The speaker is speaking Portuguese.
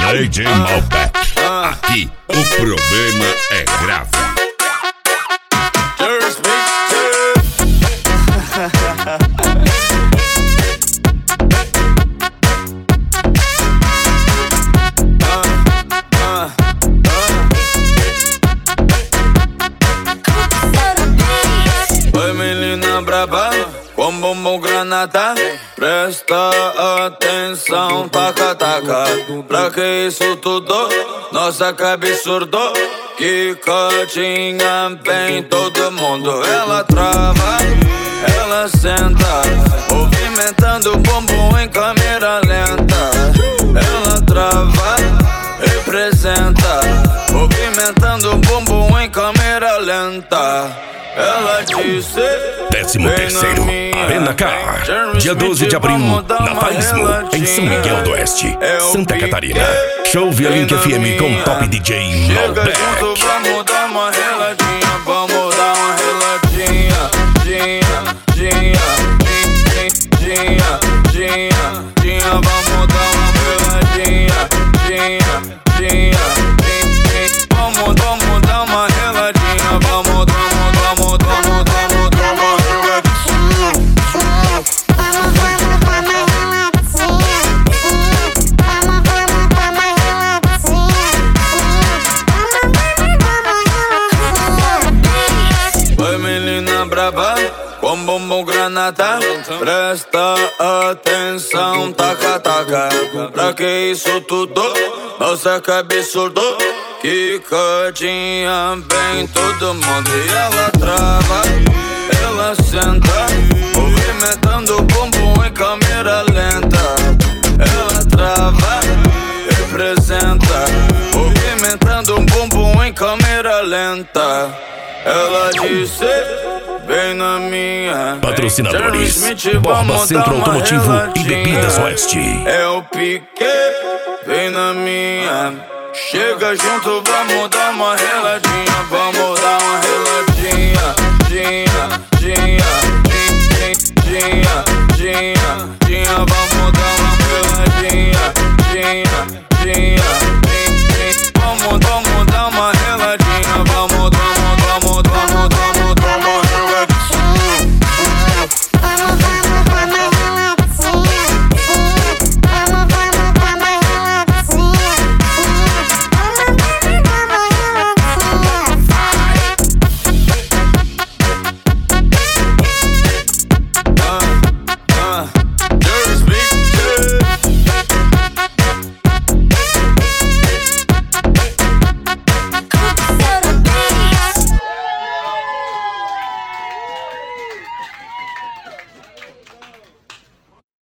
DJ Malbec. Aqui o problema é grave. Oi menina braba, com bumbum granata, presta atenção, taca, taca. Pra que isso tudo? Nossa, que absurdo. Que cotinha bem todo mundo. Ela trava, ela senta, movimentando o bumbum em câmera lenta. Ela trava, representa, movimentando o bumbum em câmera lenta. Ela disse 13º Arena Car, dia 12 de abril, na Faismo, em São Miguel do Oeste, Santa Catarina. Show Via Link FM com Top DJ Malbec. Vamos dar uma reladinha, vamos dar uma reladinha. Vamos dar uma reladinha. Vamos dar uma reladinha, vamos dar uma Oi menina braba, com bumbum granata, presta atenção, taca, taca. Pra que isso tudo? Nossa, que absurdo. Que cotinha bem todo mundo. E ela trava, ela senta, movimentando o bumbum em câmera lenta. Ela trava, representa, movimentando o bumbum em câmera lenta. Ela disse, vem na minha. Patrocinadores: Borba Centro Automotivo e Bebidas Oeste. É o Piquet, vem na minha. Chega junto, vamos dar uma reladinha, vamos dar uma reladinha. Vamos dar uma reladinha.